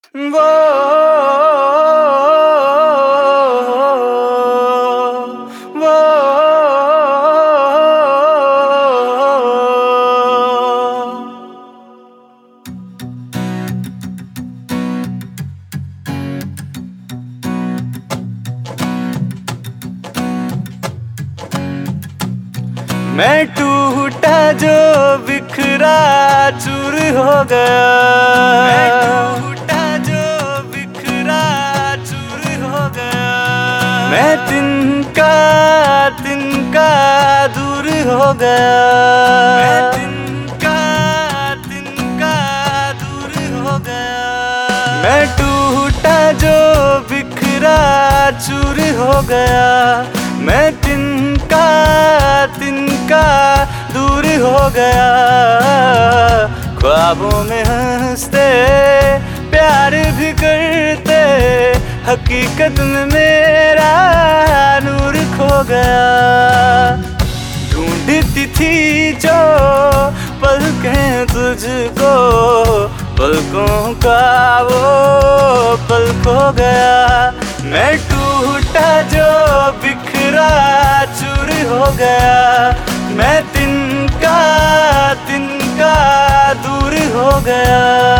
वो वो मैं टूटा जो बिखरा चूर हो गया। मैं टूटा जो बिखरा चूर हो गया। मैं तिनका तिनका दूर हो गया। मैं तिनका तिनका दूर हो गया। मैं टूटा जो बिखरा चूर हो गया। मैं तिनका तिनका दूर हो गया। ख्वाबों में हंसते प्यार भी करते हकीकत में मेरा नूर खो गया। ढूंढती थी जो पलकें तुझको, पलकों का वो पल खो गया। मैं टूटा जो बिखरा चूर हो गया। मैं तिनका तिनका दूर हो गया।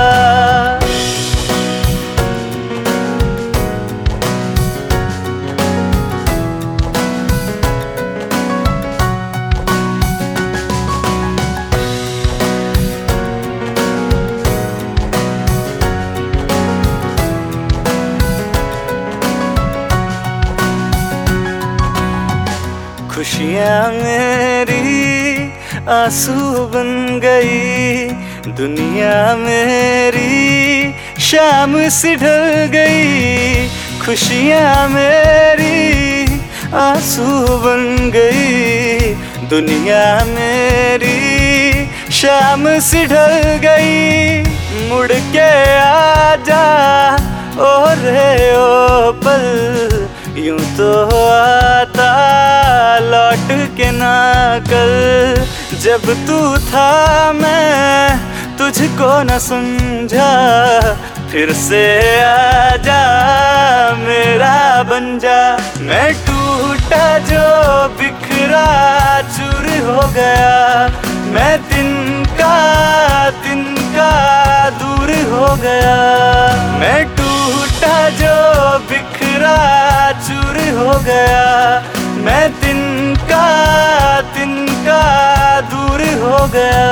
खुशियाँ मेरी आंसू बन गई। दुनिया मेरी शाम सी ढल गई। खुशियाँ मेरी आंसू बन गई। दुनिया मेरी शाम सी ढल गई। मुड़ के आजा ओ रे ओ पल, यूं तो आता लौट के ना कल। जब तू था मैं तुझको न समझा, फिर से आजा मेरा बन जा। मैं टूटा जो बिखरा चूर हो गया। मैं तिनका तिनका दूर हो गया। मैं टूटा जो बिखरा चूर हो गया। मैं तिनका तिनका दूर हो गया।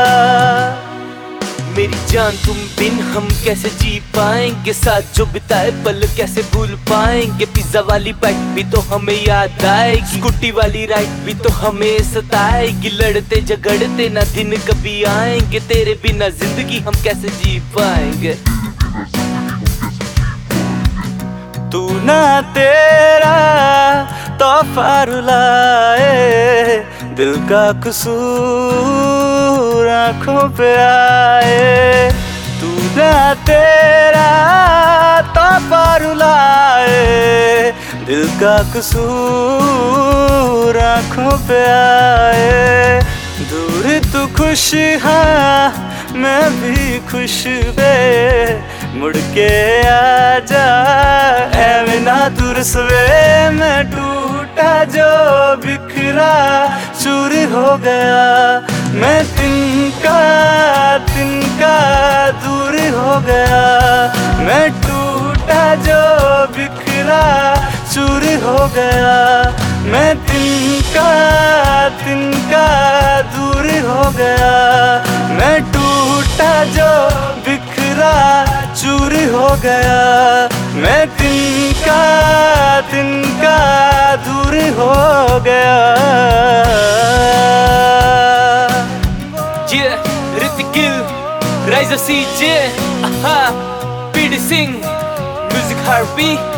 मेरी जान तुम बिन हम कैसे जी पाएंगे, साथ जो बिताए पल कैसे भूल पाएंगे। पिज्जा वाली बाइट भी तो हमें याद आएगी, स्कूटी वाली राइड भी तो हमें सताएगी। लड़ते झगड़ते ना दिन कभी आएंगे, तेरे बिना जिंदगी हम कैसे जी पाएंगे। तू ना तेरा तोहफा रुलाए, दिल का कसूर आँखों पे आए। तू ना तेरा तोहफा रुलाए, दिल का कसूर आँखों पे आए। दूर तू खुश हाँ मैं भी खुश वे, मुड़ के आजा ऐ ना तू रसवे। मैं टूटा जो बिखरा चूर हो गया। मैं तिनका तिनका दूर हो गया। मैं टूटा जो बिखरा चूर हो गया। मैं तिनका तिनका दूर हो गया। मैं टूटा जो बिखरा चूर हो गया। मैं तिनका तिनका दूर हो गया। Hrithik Gill, riser CJ, PD Singh, music harpy.